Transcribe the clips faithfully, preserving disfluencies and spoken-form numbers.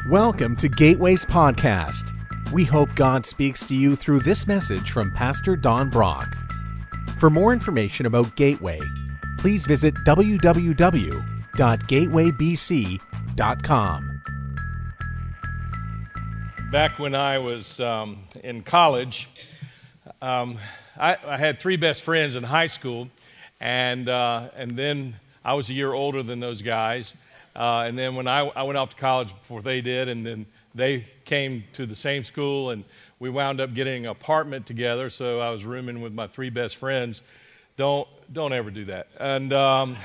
Welcome to Gateway's podcast. We hope God speaks to you through this message from Pastor Don Brock. For more information about Gateway, please visit w w w dot gateway b c dot com. Back when I was um, in college, um, I, I had three best friends in high school, and uh, and then I was a year older than those guys. Uh, and then when I, I went off to college before they did, and then they came to the same school, and we wound up getting an apartment together. So I was rooming with my three best friends. Don't don't ever do that. And um,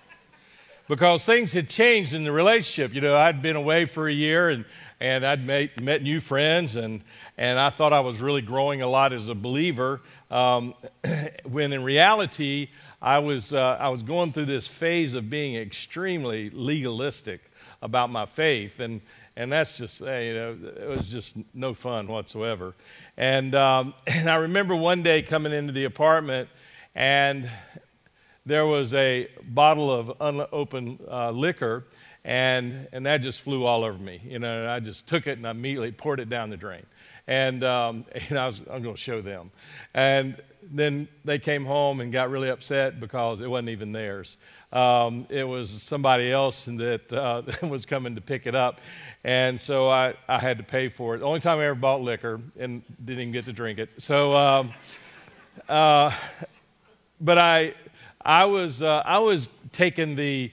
because things had changed in the relationship. You know, I'd been away for a year, and and I'd met, met new friends, and and I thought I was really growing a lot as a believer. Um, when in reality, I was uh, I was going through this phase of being extremely legalistic about my faith, and and that's just you know it was just no fun whatsoever. And um, and I remember one day coming into the apartment, and there was a bottle of unopened uh, liquor, and and that just flew all over me. You know, and I just took it and I immediately poured it down the drain. And, um, and I was I'm going to show them. And then they came home and got really upset because it wasn't even theirs. Um, it was somebody else that uh, was coming to pick it up. And so I, I had to pay for it. The only time I ever bought liquor and didn't even get to drink it. So, um, uh, but I I was uh, I was taking the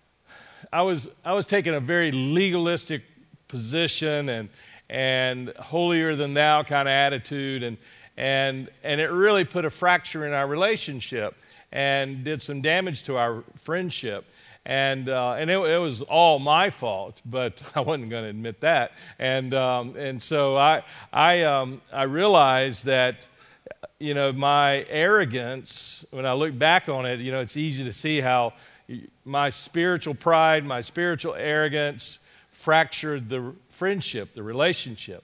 I was I was taking a very legalistic position and and holier than thou kind of attitude, and and and it really put a fracture in our relationship and did some damage to our friendship. And uh, and it, it was all my fault, but I wasn't going to admit that. And um, and so I I um, I realized that, you know, my arrogance, when I look back on it, you know, it's easy to see how my spiritual pride, my spiritual arrogance fractured the friendship, the relationship.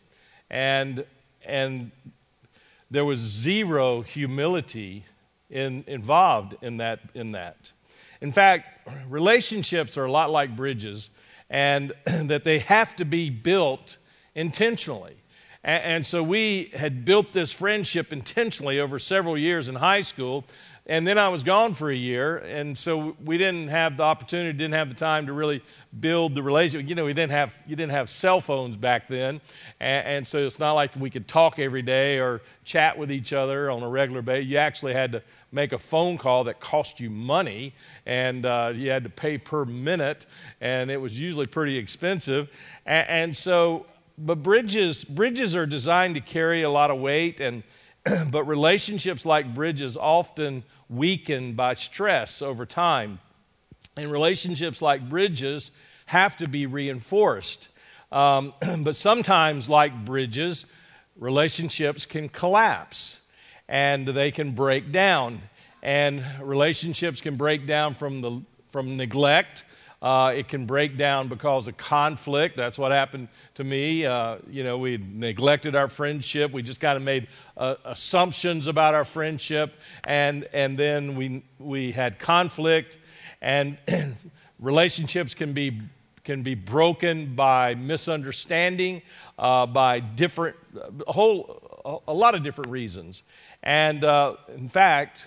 And and there was zero humility in, involved in that, in that. In fact, relationships are a lot like bridges, and that they have to be built intentionally. And so we had built this friendship intentionally over several years in high school, and then I was gone for a year, and so we didn't have the opportunity, didn't have the time to really build the relationship. You know, we didn't have you didn't have cell phones back then, and, and so it's not like we could talk every day or chat with each other on a regular basis. You actually had to make a phone call that cost you money, and uh, you had to pay per minute, and it was usually pretty expensive, and, and so. But bridges bridges are designed to carry a lot of weight, and but relationships like bridges often weaken by stress over time. And relationships like bridges have to be reinforced. Um, but sometimes, like bridges, relationships can collapse and they can break down. And relationships can break down from the from neglect. Uh, it can break down because of conflict. That's what happened to me. Uh, you know, we neglected our friendship. We just kind of made uh, assumptions about our friendship, and and then we we had conflict, and relationships can be can be broken by misunderstanding, uh, by different a whole a lot of different reasons, and uh, in fact,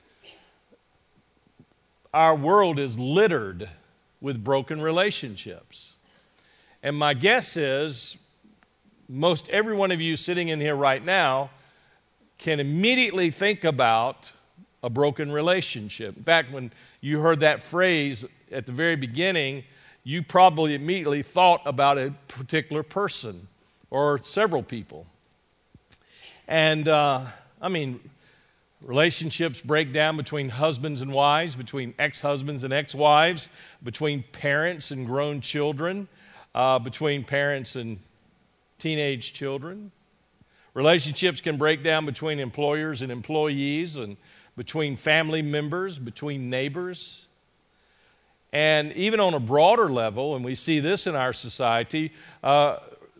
our world is littered with broken relationships. And my guess is most every one of you sitting in here right now can immediately think about a broken relationship. In fact, when you heard that phrase at the very beginning, you probably immediately thought about a particular person or several people. And uh, I mean, relationships break down between husbands and wives, between ex-husbands and ex-wives, between parents and grown children, uh, between parents and teenage children. Relationships can break down between employers and employees, and between family members, between neighbors. And even on a broader level, and we see this in our society, uh,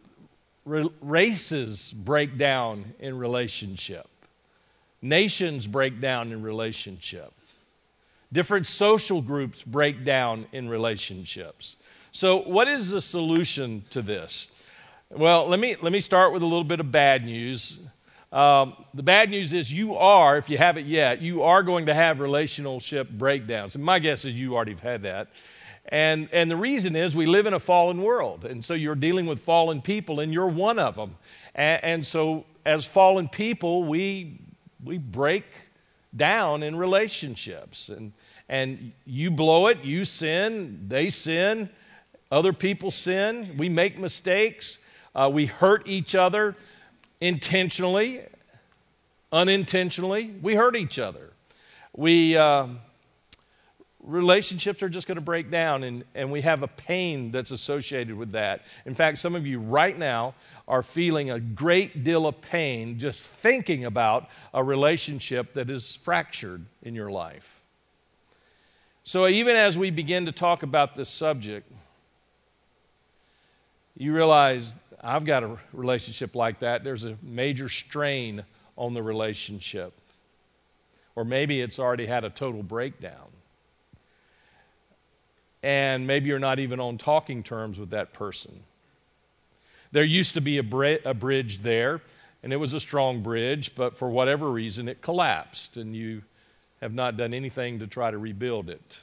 races break down in relationship. Nations break down in relationship. Different social groups break down in relationships. So what is the solution to this? Well, let me, let me start with a little bit of bad news. Um, the bad news is you are, if you haven't yet, you are going to have relationship breakdowns. And my guess is you already have had that. And, and the reason is we live in a fallen world. And so you're dealing with fallen people, and you're one of them. And, and so as fallen people, we, we break down in relationships. And, and you blow it, you sin, they sin, other people sin, we make mistakes, uh, we hurt each other. Intentionally, unintentionally, we hurt each other. We uh, relationships are just going to break down, and, and we have a pain that's associated with that. In fact, some of you right now are feeling a great deal of pain just thinking about a relationship that is fractured in your life. So even as we begin to talk about this subject, you realize I've got a relationship like that. There's a major strain on the relationship. Or maybe it's already had a total breakdown. And maybe you're not even on talking terms with that person. There used to be a, bri- a bridge there, and it was a strong bridge, but for whatever reason it collapsed, and you have not done anything to try to rebuild it.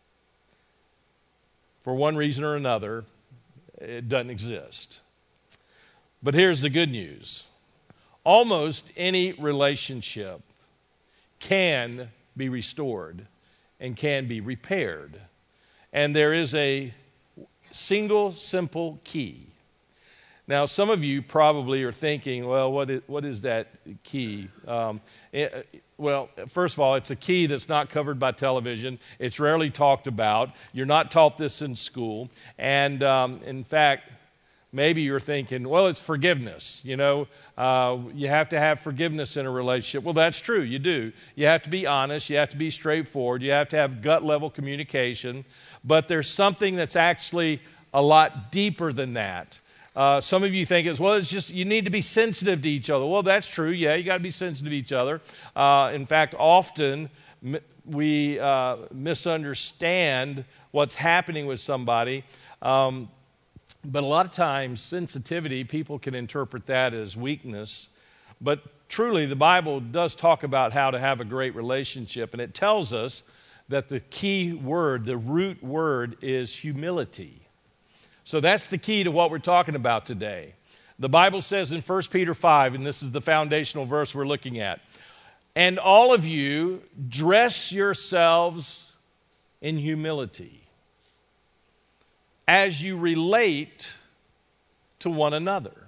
For one reason or another, it doesn't exist. But here's the good news. Almost any relationship can be restored and can be repaired. And there is a single, simple key. Now, some of you probably are thinking, well, what is, what is that key? Um, it, well, first of all, it's a key that's not covered by television. It's rarely talked about. You're not taught this in school. And um, in fact, maybe you're thinking, well, it's forgiveness. You know, uh, you have to have forgiveness in a relationship. Well, that's true. You do. You have to be honest. You have to be straightforward. You have to have gut-level communication. But there's something that's actually a lot deeper than that. Uh, some of you think it's, well, it's just you need to be sensitive to each other. Well, that's true. Yeah, you got to be sensitive to each other. Uh, in fact, often m- we uh, misunderstand what's happening with somebody. Um, But a lot of times, sensitivity, people can interpret that as weakness. But truly, the Bible does talk about how to have a great relationship. And it tells us that the key word, the root word, is humility. So that's the key to what we're talking about today. The Bible says in First Peter five, and this is the foundational verse we're looking at, and all of you dress yourselves in humility as you relate to one another.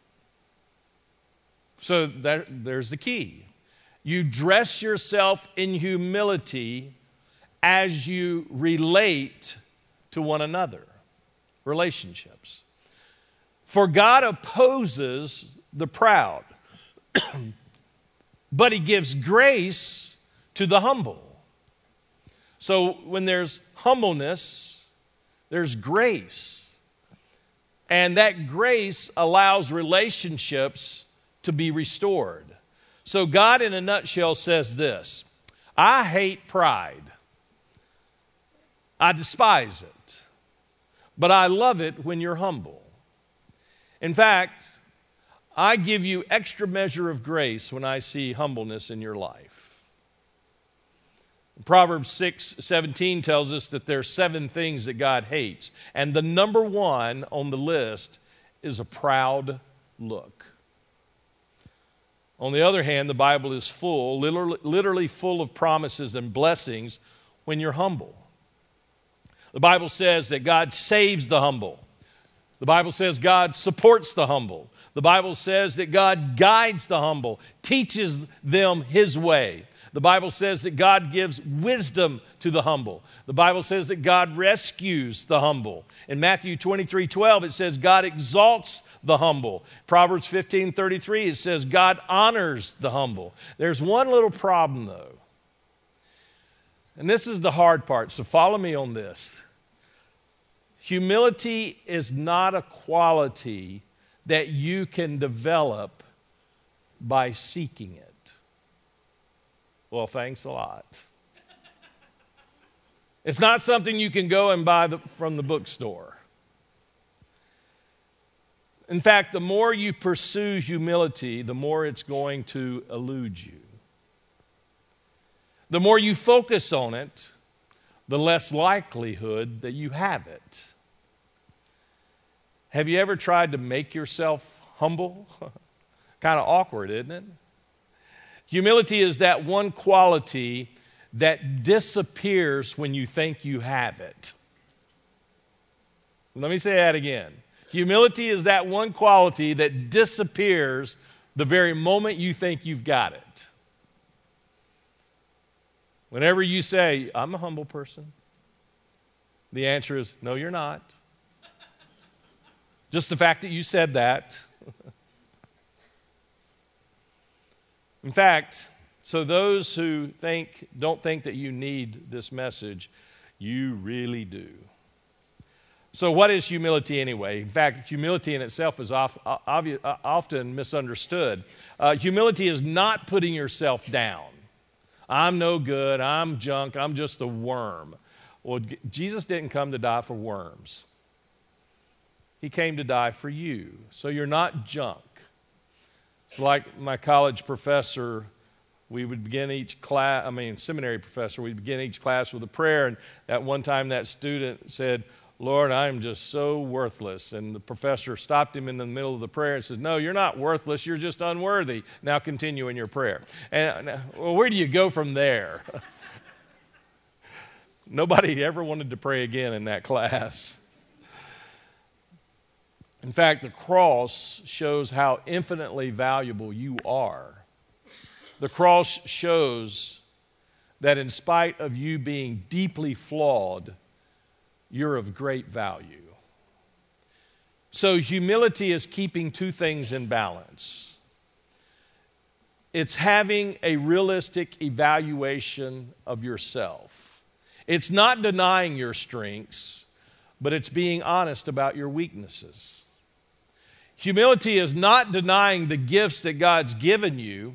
So that, there's the key. You dress yourself in humility as you relate to one another. Relationships. For God opposes the proud, but He gives grace to the humble. So when there's humbleness, there's grace. And that grace allows relationships to be restored. So God, in a nutshell, says this: I hate pride. I despise it. But I love it when you're humble. In fact, I give you extra measure of grace when I see humbleness in your life. Proverbs six seventeen tells us that there are seven things that God hates. And the number one on the list is a proud look. On the other hand, the Bible is full, literally, literally full of promises and blessings when you're humble. The Bible says that God saves the humble. The Bible says God supports the humble. The Bible says that God guides the humble, teaches them His way. The Bible says that God gives wisdom to the humble. The Bible says that God rescues the humble. In Matthew twenty-three twelve, it says God exalts the humble. Proverbs fifteen thirty-three, it says God honors the humble. There's one little problem, though. And this is the hard part, so follow me on this. Humility is not a quality that you can develop by seeking it. Well, thanks a lot. It's not something you can go and buy the, from the bookstore. In fact, the more you pursue humility, the more it's going to elude you. The more you focus on it, the less likelihood that you have it. Have you ever tried to make yourself humble? Kind of awkward, isn't it? Humility is that one quality that disappears when you think you have it. Let me say that again. Humility is that one quality that disappears the very moment you think you've got it. Whenever you say, I'm a humble person, the answer is, no, you're not. Just the fact that you said that. In fact, so those who think don't think that you need this message, you really do. So what is humility anyway? In fact, humility in itself is off, obvious, often misunderstood. Uh, humility is not putting yourself down. I'm no good, I'm junk, I'm just a worm. Well, Jesus didn't come to die for worms. He came to die for you. So you're not junk. It's like my college professor, we would begin each class, I mean, seminary professor, we'd begin each class with a prayer, and at one time that student said, Lord, I'm just so worthless. And the professor stopped him in the middle of the prayer and said, no, you're not worthless, you're just unworthy. Now continue in your prayer. And well, where do you go from there? Nobody ever wanted to pray again in that class. In fact, the cross shows how infinitely valuable you are. The cross shows that in spite of you being deeply flawed, you're of great value. So humility is keeping two things in balance. It's having a realistic evaluation of yourself. It's not denying your strengths, but it's being honest about your weaknesses. Humility is not denying the gifts that God's given you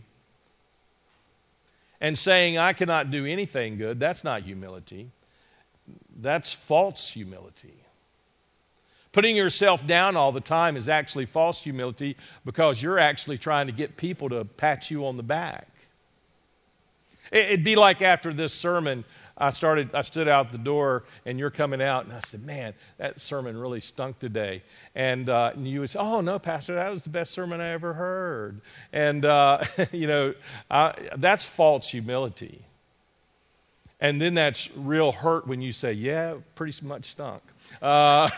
and saying, I cannot do anything good. That's not humility. That's false humility. Putting yourself down all the time is actually false humility because you're actually trying to get people to pat you on the back. It'd be like after this sermon, I started, I stood out the door and you're coming out and I said, man, that sermon really stunk today. And, uh, and you would say, oh no, Pastor, that was the best sermon I ever heard. And, uh, you know, I, that's false humility. And then that's real hurt when you say, yeah, pretty much stunk. Uh,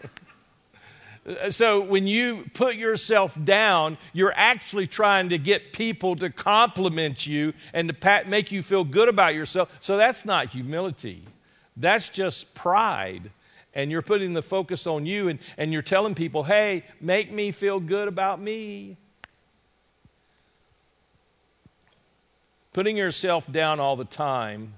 so when you put yourself down, you're actually trying to get people to compliment you and to pat, make you feel good about yourself. So that's not humility. That's just pride. And you're putting the focus on you and, and you're telling people, hey, make me feel good about me. Putting yourself down all the time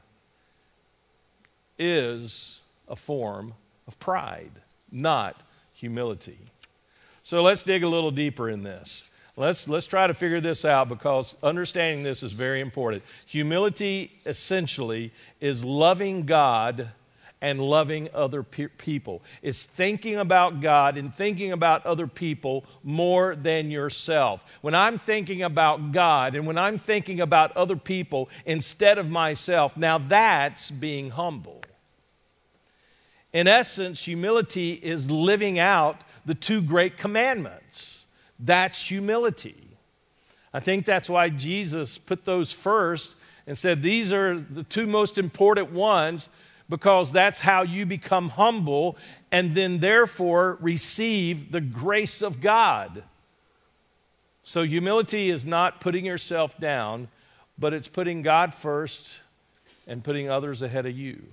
is a form of pride, not humility. So let's dig a little deeper in this. Let's, let's try to figure this out because understanding this is very important. Humility essentially is loving God and loving other pe- people. It's thinking about God and thinking about other people more than yourself. When I'm thinking about God and when I'm thinking about other people instead of myself, now that's being humble. In essence, humility is living out the two great commandments. That's humility. I think that's why Jesus put those first and said these are the two most important ones because that's how you become humble and then therefore receive the grace of God. So humility is not putting yourself down, but it's putting God first and putting others ahead of you.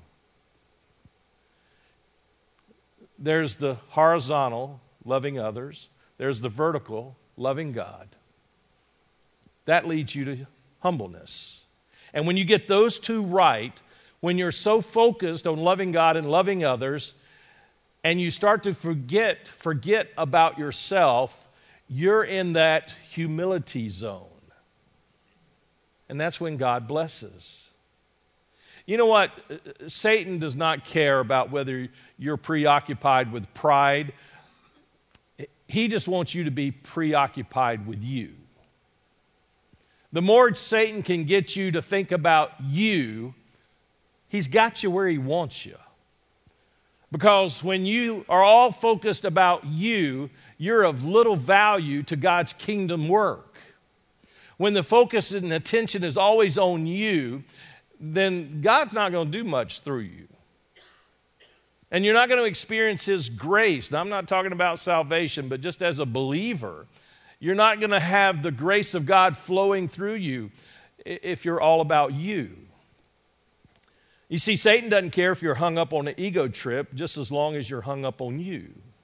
There's the horizontal, loving others. There's the vertical, loving God. That leads you to humbleness. And when you get those two right, when you're so focused on loving God and loving others, and you start to forget, forget about yourself, you're in that humility zone. And that's when God blesses. You know what? Satan does not care about whether you're preoccupied with pride. he just wants you to be preoccupied with you. The more Satan can get you to think about you, he's got you where he wants you. Because when you are all focused about you, you're of little value to God's kingdom work. When the focus and attention is always on you, then God's not going to do much through you. And you're not going to experience his grace. Now, I'm not talking about salvation, but just as a believer, you're not going to have the grace of God flowing through you if you're all about you. You see, Satan doesn't care if you're hung up on an ego trip just as long as you're hung up on you.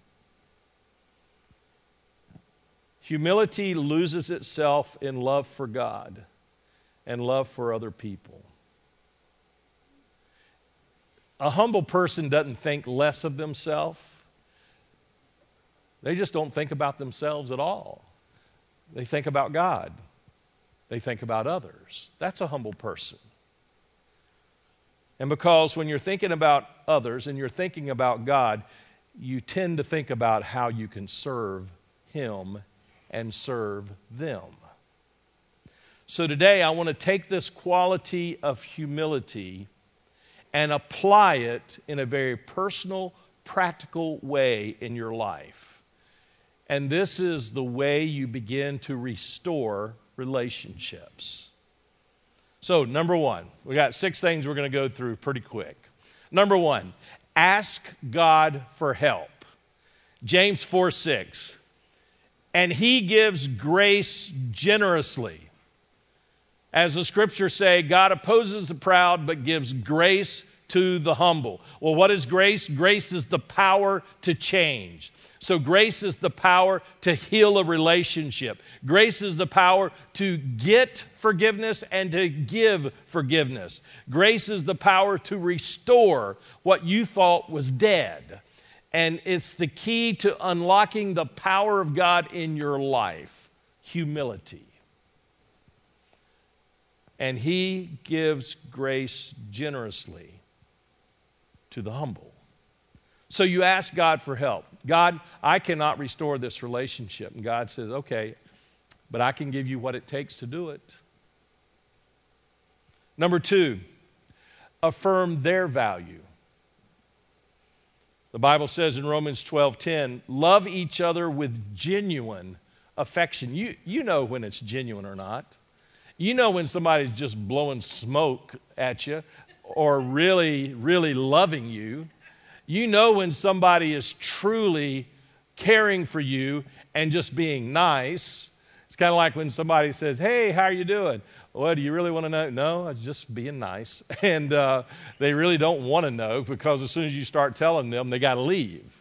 Humility loses itself in love for God and love for other people. A humble person doesn't think less of themselves. They just don't think about themselves at all. They think about God. They think about others. That's a humble person. And because when you're thinking about others and you're thinking about God, you tend to think about how you can serve him and serve them. So today I want to take this quality of humility and apply it in a very personal, practical way in your life. And this is the way you begin to restore relationships. So, number one, we got six things we're going to go through pretty quick. Number one, ask God for help. James four six, and he gives grace generously. As the scriptures say, God opposes the proud but gives grace to the humble. Well, what is grace? Grace is the power to change. So grace is the power to heal a relationship. Grace is the power to get forgiveness and to give forgiveness. Grace is the power to restore what you thought was dead. And it's the key to unlocking the power of God in your life. Humility. And he gives grace generously to the humble. So you ask God for help. God, I cannot restore this relationship. And God says, okay, but I can give you what it takes to do it. Number two, affirm their value. The Bible says in Romans twelve ten, love each other with genuine affection. You, you know when it's genuine or not. You know when somebody's just blowing smoke at you or really, really loving you. You know when somebody is truly caring for you and just being nice. It's kind of like when somebody says, hey, how are you doing? Well, do you really want to know? No, I'm just being nice. And uh, they really don't want to know because as soon as you start telling them, they got to leave.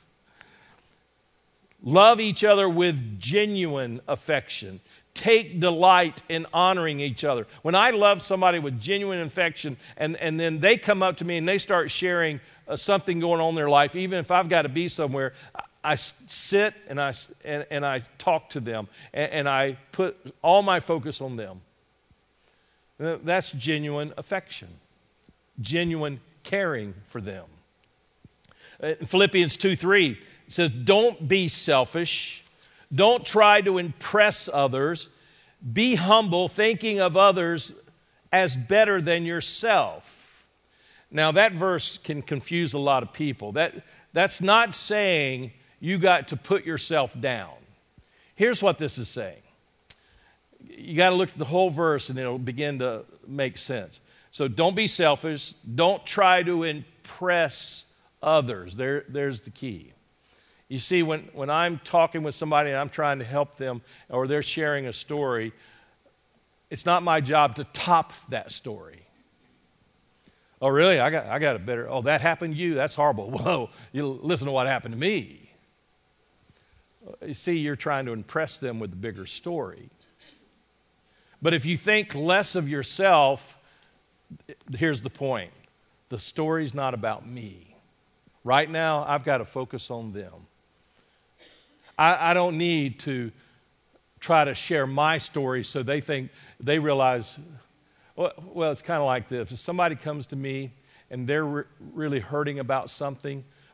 Love each other with genuine affection. Take delight in honoring each other. When I love somebody with genuine affection and, and then they come up to me and they start sharing uh, something going on in their life, even if I've got to be somewhere, I, I sit and I, and, and I talk to them and, and I put all my focus on them. That's genuine affection, genuine caring for them. In Philippians two three, it says, don't be selfish. Don't try to impress others. Be humble, thinking of others as better than yourself. Now, that verse can confuse a lot of people. That, that's not saying you got to put yourself down. Here's what this is saying. You got to look at the whole verse and it'll begin to make sense. So don't be selfish. Don't try to impress others. There, there's the key. You see, when, when I'm talking with somebody and I'm trying to help them or they're sharing a story, it's not my job to top that story. Oh, really? I got, I got a better, oh, that happened to you? That's horrible. Whoa, you listen to what happened to me. You see, you're trying to impress them with the bigger story. But if you think less of yourself, here's the point. The story's not about me. Right now, I've got to focus on them. I, I don't need to try to share my story so they think, they realize, well, well it's kind of like this. If somebody comes to me and they're re- really hurting about something,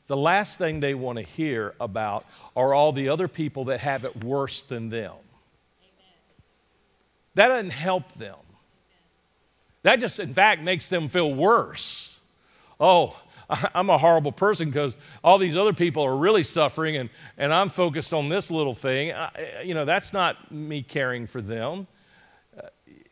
the last thing they want to hear about are all the other people that have it worse than them. Amen. That doesn't help them. That just, in fact, makes them feel worse. Oh, I'm a horrible person because all these other people are really suffering, and, and I'm focused on this little thing. I, you know, that's not me caring for them. Uh,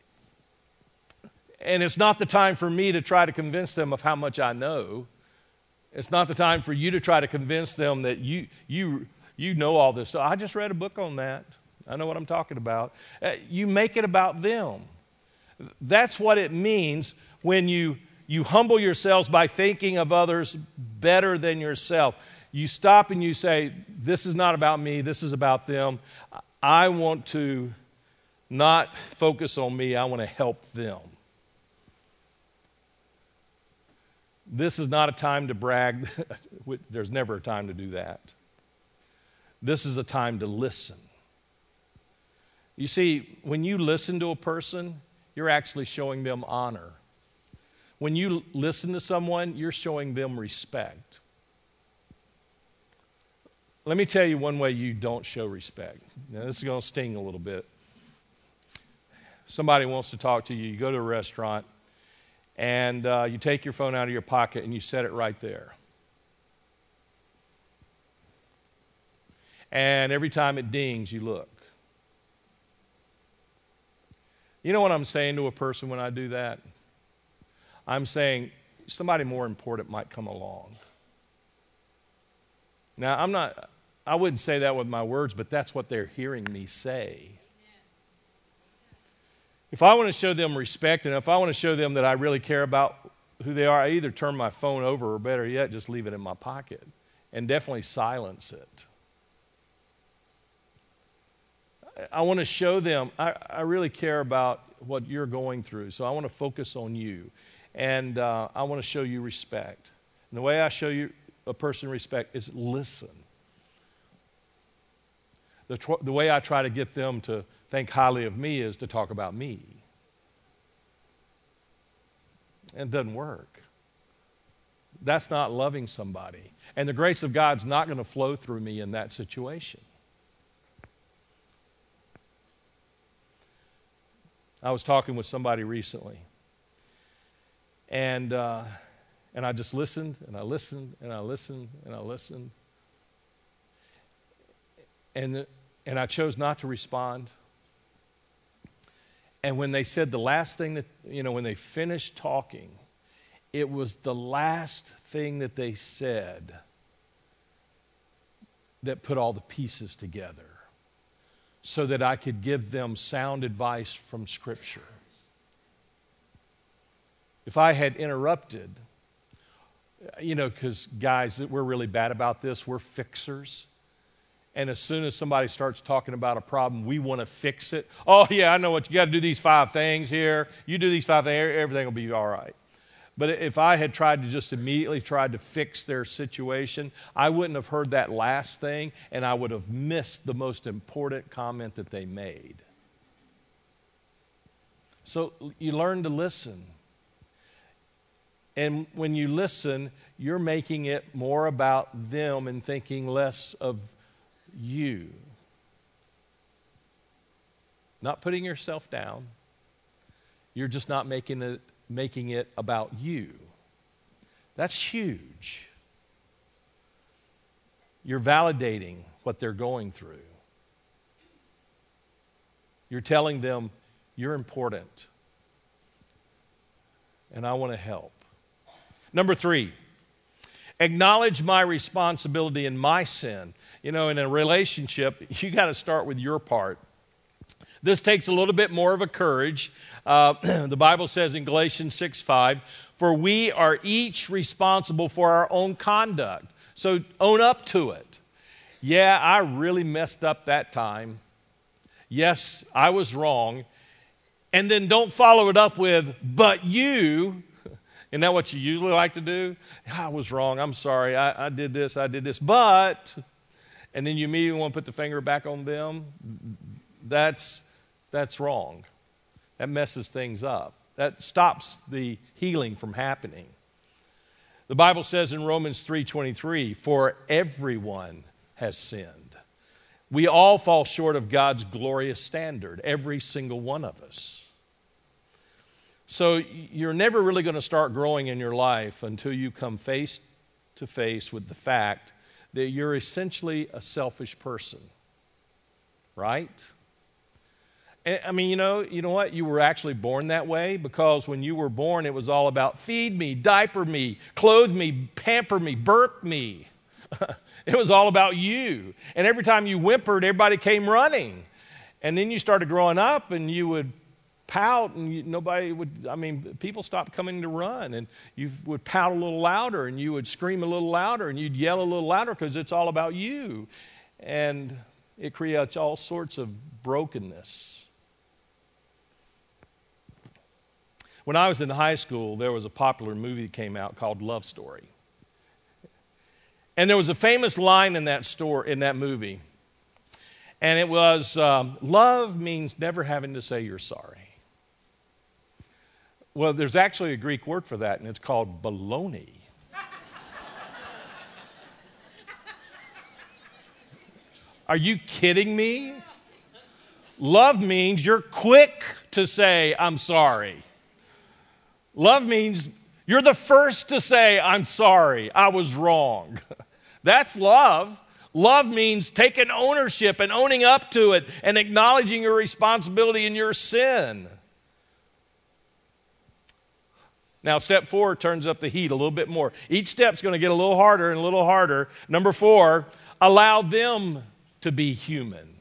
and it's not the time for me to try to convince them of how much I know. It's not the time for you to try to convince them that you you you know all this stuff. I just read a book on that. I know what I'm talking about. Uh, you make it about them. That's what it means when you, you humble yourselves by thinking of others better than yourself. You stop and you say, this is not about me, this is about them. I want to not focus on me, I want to help them. This is not a time to brag. There's never a time to do that. This is a time to listen. You see, when you listen to a person, you're actually showing them honor. When you listen to someone, you're showing them respect. Let me tell you one way you don't show respect. Now, this is going to sting a little bit. Somebody wants to talk to you. You go to a restaurant, and uh, you take your phone out of your pocket, and you set it right there. And every time it dings, you look. You know what I'm saying to a person when I do that? I'm saying somebody more important might come along. Now, I'm not, I wouldn't say that with my words, but that's what they're hearing me say. If I want to show them respect, and if I want to show them that I really care about who they are, I either turn my phone over, or better yet, just leave it in my pocket and definitely silence it. I want to show them I, I really care about what you're going through, so I want to focus on you, and uh, I want to show you respect. And the way I show you a person respect is listen. The, tr- the way I try to get them to think highly of me is to talk about me. And it doesn't work. That's not loving somebody. And the grace of God's not going to flow through me in that situation. I was talking with somebody recently, and uh, and I just listened, and I listened, and I listened, and I listened, and the, and I chose not to respond. And when they said the last thing that, you know, when they finished talking, it was the last thing that they said that put all the pieces together, so that I could give them sound advice from Scripture. If I had interrupted, you know, because guys, we're really bad about this, we're fixers. And as soon as somebody starts talking about a problem, we want to fix it. Oh yeah, I know what, you got to do these five things here. You do these five things, everything will be all right. But if I had tried to just immediately tried to fix their situation, I wouldn't have heard that last thing, and I would have missed the most important comment that they made. So you learn to listen. And when you listen, you're making it more about them and thinking less of you. Not putting yourself down. You're just not making it making it about you. That's huge. You're validating what they're going through. You're telling them you're important, and I want to help. Number three, acknowledge my responsibility in my sin. You know, in a relationship, you got to start with your part. This takes a little bit more of a courage. Uh, the Bible says in Galatians six five, for we are each responsible for our own conduct. So own up to it. Yeah, I really messed up that time. Yes, I was wrong. And then don't follow it up with, but you. Isn't that what you usually like to do? I was wrong. I'm sorry. I, I did this. I did this. But, and then you immediately want to put the finger back on them. That's That's wrong. That messes things up. That stops the healing from happening. The Bible says in Romans three twenty-three, for everyone has sinned. We all fall short of God's glorious standard, every single one of us. So you're never really going to start growing in your life until you come face to face with the fact that you're essentially a selfish person, right? I mean, you know, you know what? You were actually born that way because when you were born, it was all about feed me, diaper me, clothe me, pamper me, burp me. It was all about you. And every time you whimpered, everybody came running. And then you started growing up and you would pout and you, nobody would, I mean, people stopped coming to run. And you would pout a little louder and you would scream a little louder and you'd yell a little louder because it's all about you. And it creates all sorts of brokenness. When I was in high school, there was a popular movie that came out called Love Story. And there was a famous line in that story, in that movie. And it was, um, love means never having to say you're sorry. Well, there's actually a Greek word for that, and it's called baloney. Are you kidding me? Love means you're quick to say, I'm sorry. Love means you're the first to say, I'm sorry, I was wrong. That's love. Love means taking ownership and owning up to it and acknowledging your responsibility in your sin. Now, step four turns up the heat a little bit more. Each step's going to get a little harder and a little harder. Number four, allow them to be human.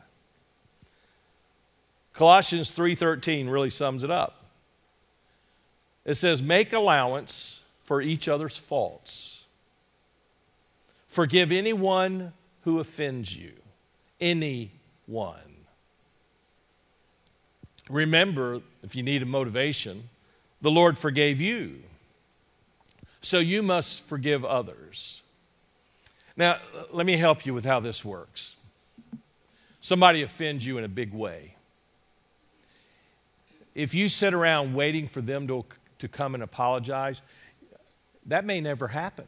Colossians three thirteen really sums it up. It says, make allowance for each other's faults. Forgive anyone who offends you. Anyone. Remember, if you need a motivation, the Lord forgave you. So you must forgive others. Now, let me help you with how this works. Somebody offends you in a big way. If you sit around waiting for them to to come and apologize, that may never happen.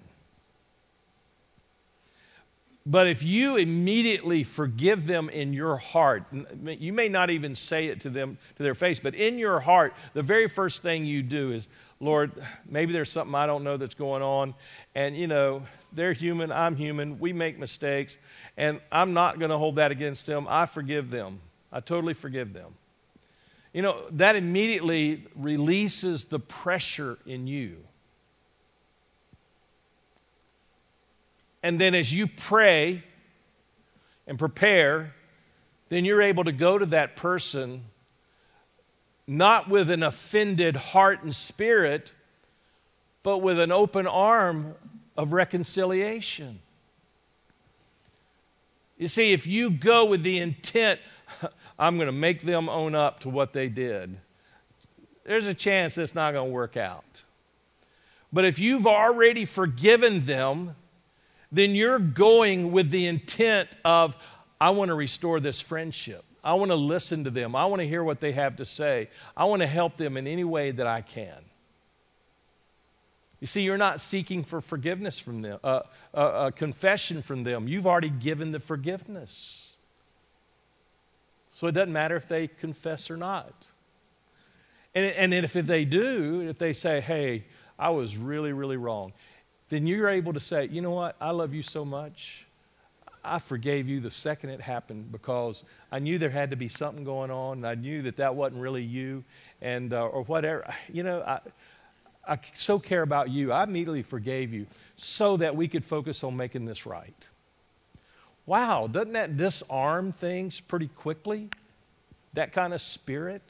But if you immediately forgive them in your heart, you may not even say it to them, to their face, but in your heart, the very first thing you do is, Lord, maybe there's something I don't know that's going on, and you know, they're human, I'm human, we make mistakes, and I'm not going to hold that against them. I forgive them. I totally forgive them. You know, that immediately releases the pressure in you. And then as you pray and prepare, then you're able to go to that person not with an offended heart and spirit, but with an open arm of reconciliation. You see, if you go with the intent, I'm going to make them own up to what they did, there's a chance it's not going to work out. But if you've already forgiven them, then you're going with the intent of, I want to restore this friendship. I want to listen to them. I want to hear what they have to say. I want to help them in any way that I can. You see, you're not seeking for forgiveness from them, uh, a, a confession from them. You've already given the forgiveness. So it doesn't matter if they confess or not. And, and if they do, if they say, hey, I was really, really wrong, then you're able to say, you know what, I love you so much. I forgave you the second it happened because I knew there had to be something going on, and I knew that that wasn't really you, and uh, or whatever. You know, I, I so care about you. I immediately forgave you so that we could focus on making this right. Wow, doesn't that disarm things pretty quickly? That kind of spirit?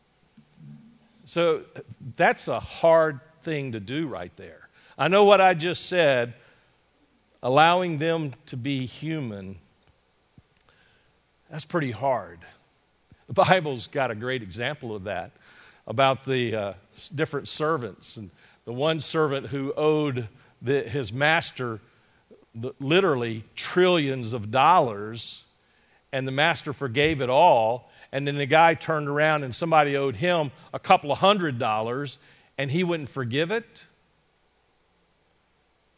So that's a hard thing to do right there. I know what I just said, allowing them to be human, that's pretty hard. The Bible's got a great example of that, about the uh, different servants. And the one servant who owed the, his master the, literally trillions of dollars, and the master forgave it all, and then the guy turned around and somebody owed him a couple of hundred dollars, and he wouldn't forgive it.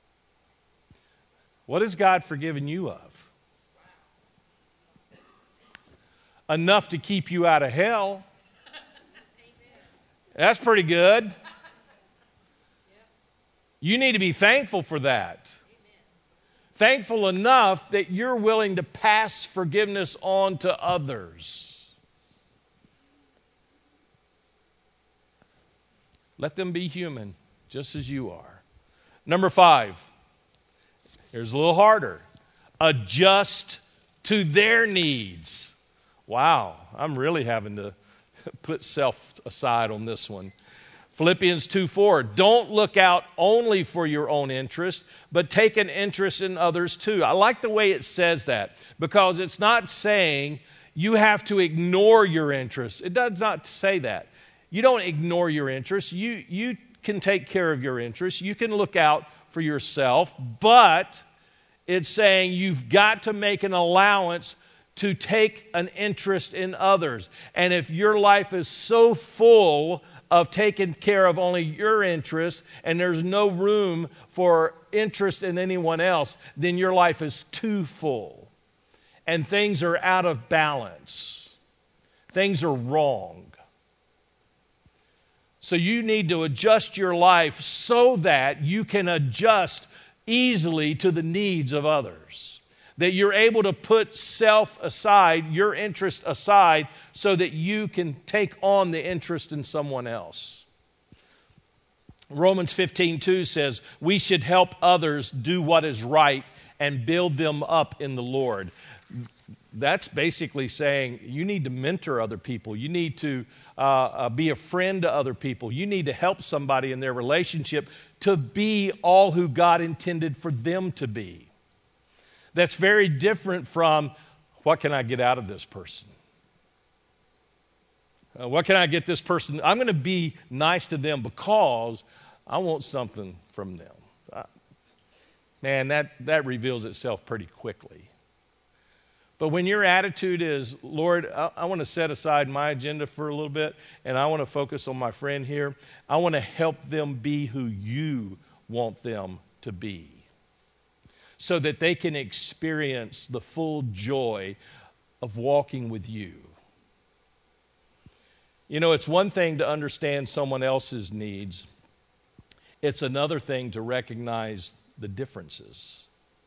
What has God forgiven you of? Enough to keep you out of hell. That's pretty good. You need to be thankful for that. Thankful enough that you're willing to pass forgiveness on to others. Let them be human, just as you are. Number five, here's a little harder. Adjust to their needs. Wow, I'm really having to put self aside on this one. Philippians two four, don't look out only for your own interest, but take an interest in others too. I like the way it says that, because it's not saying you have to ignore your interests. It does not say that. You don't ignore your interests. You, you can take care of your interests. You can look out for yourself, but it's saying you've got to make an allowance to take an interest in others. And if your life is so full of taking care of only your interest and there's no room for interest in anyone else, then your life is too full. And things are out of balance. Things are wrong. So you need to adjust your life so that you can adjust easily to the needs of others. That you're able to put self aside, your interest aside, so that you can take on the interest in someone else. Romans fifteen two says, we should help others do what is right and build them up in the Lord. That's basically saying you need to mentor other people. You need to uh, uh, be a friend to other people. You need to help somebody in their relationship to be all who God intended for them to be. That's very different from, what can I get out of this person? Uh, what can I get this person? I'm going to be nice to them because I want something from them. Uh, man, that, that reveals itself pretty quickly. But when your attitude is, Lord, I, I want to set aside my agenda for a little bit, and I want to focus on my friend here. I want to help them be who you want them to be, so that they can experience the full joy of walking with you. You know, it's one thing to understand someone else's needs. It's another thing to recognize the differences.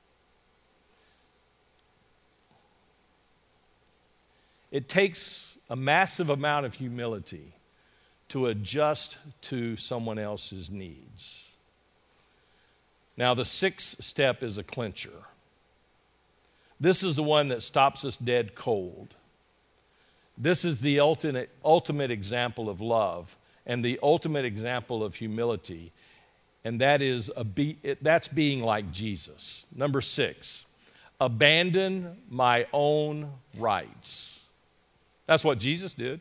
It takes a massive amount of humility to adjust to someone else's needs. Now, the sixth step is a clincher. This is the one that stops us dead cold. This is the ultimate, ultimate example of love and the ultimate example of humility, and that is a be, that's being like Jesus. Number six, abandon my own rights. That's what Jesus did.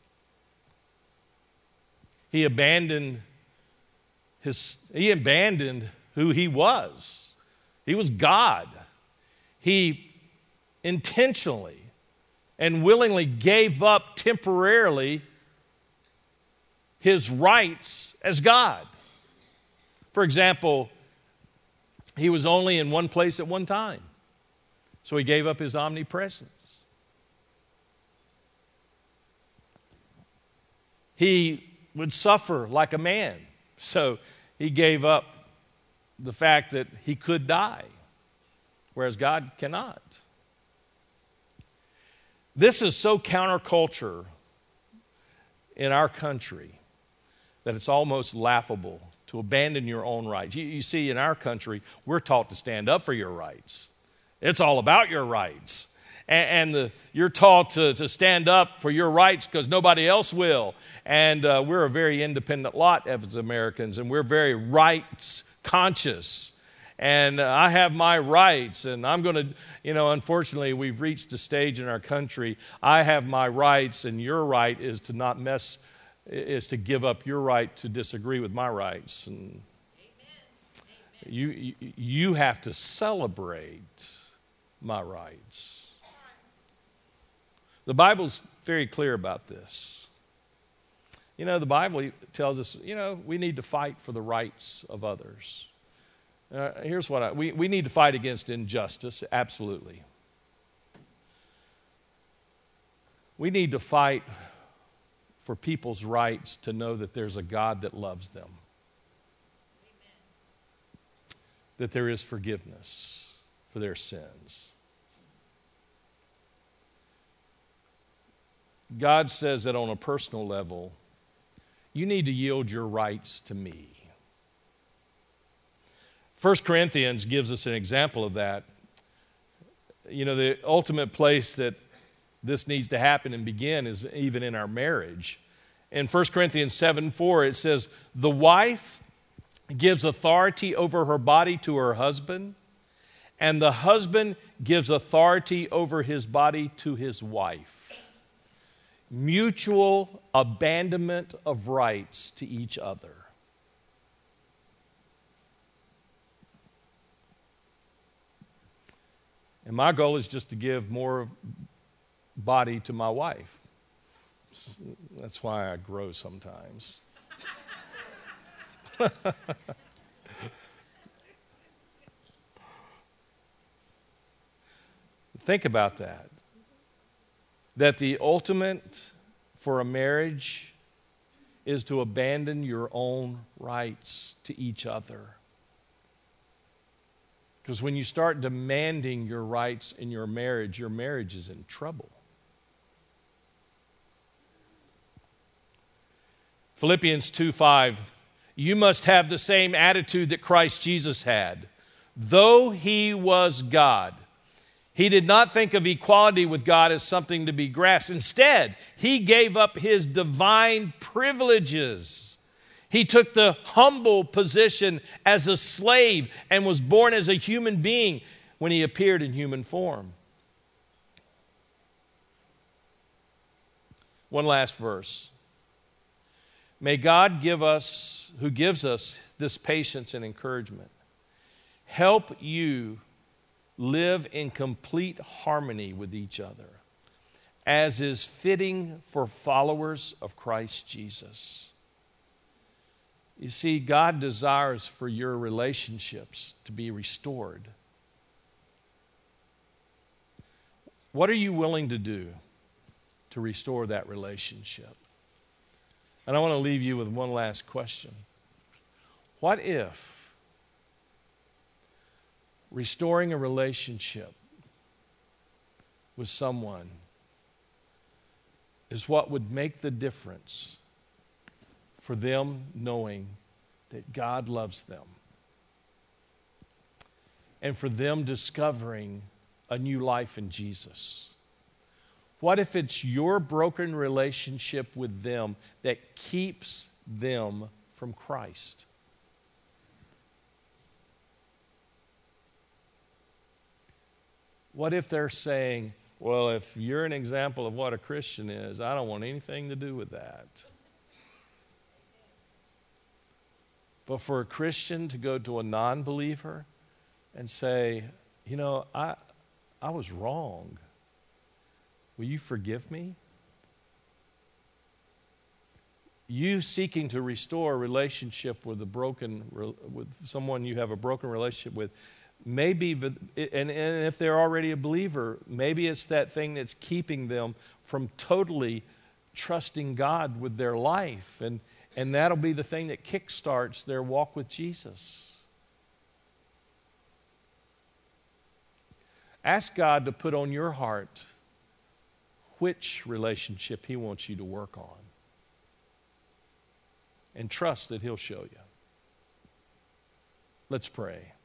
He abandoned his, he abandoned who he was. He was God. He intentionally and willingly gave up temporarily his rights as God. For example, he was only in one place at one time, so he gave up his omnipresence. He would suffer like a man, so he gave up the fact that he could die, whereas God cannot. This is so counterculture in our country that it's almost laughable to abandon your own rights. You, you see, in our country, we're taught to stand up for your rights. It's all about your rights. And, and the, you're taught to, to stand up for your rights because nobody else will. And uh, we're a very independent lot as Americans, and we're very rights conscious. And uh, I have my rights, and I'm going to, you know, unfortunately, we've reached a stage in our country. I have my rights, and your right is to not mess, is to give up your right to disagree with my rights. And Amen. You, you, you have to celebrate my rights. The Bible's very clear about this. You know, the Bible tells us, you know, we need to fight for the rights of others. Uh, here's what I, we, we need to fight against injustice, absolutely. We need to fight for people's rights to know that there's a God that loves them. Amen. That there is forgiveness for their sins. God says that on a personal level, you need to yield your rights to me. First Corinthians gives us an example of that. You know, the ultimate place that this needs to happen and begin is even in our marriage. In First Corinthians seven four, it says, the wife gives authority over her body to her husband, and the husband gives authority over his body to his wife. Mutual abandonment of rights to each other. And my goal is just to give more body to my wife. That's why I grow sometimes. Think about that. That the ultimate for a marriage is to abandon your own rights to each other. Because when you start demanding your rights in your marriage, your marriage is in trouble. Philippians two five, you must have the same attitude that Christ Jesus had. Though he was God, he did not think of equality with God as something to be grasped. Instead, he gave up his divine privileges. He took the humble position as a slave and was born as a human being when he appeared in human form. One last verse. May God give us, who gives us this patience and encouragement, help you live in complete harmony with each other, as is fitting for followers of Christ Jesus. You see, God desires for your relationships to be restored. What are you willing to do to restore that relationship? And I want to leave you with one last question. What if restoring a relationship with someone is what would make the difference for them knowing that God loves them, and for them discovering a new life in Jesus? What if it's your broken relationship with them that keeps them from Christ? What if they're saying, well, if you're an example of what a Christian is, I don't want anything to do with that. But for a Christian to go to a non-believer and say, you know, I, I was wrong. Will you forgive me? You seeking to restore a relationship with a broken, with someone you have a broken relationship with, maybe, and, and if they're already a believer, maybe it's that thing that's keeping them from totally trusting God with their life. And, and that'll be the thing that kickstarts their walk with Jesus. Ask God to put on your heart which relationship he wants you to work on. And trust that he'll show you. Let's pray.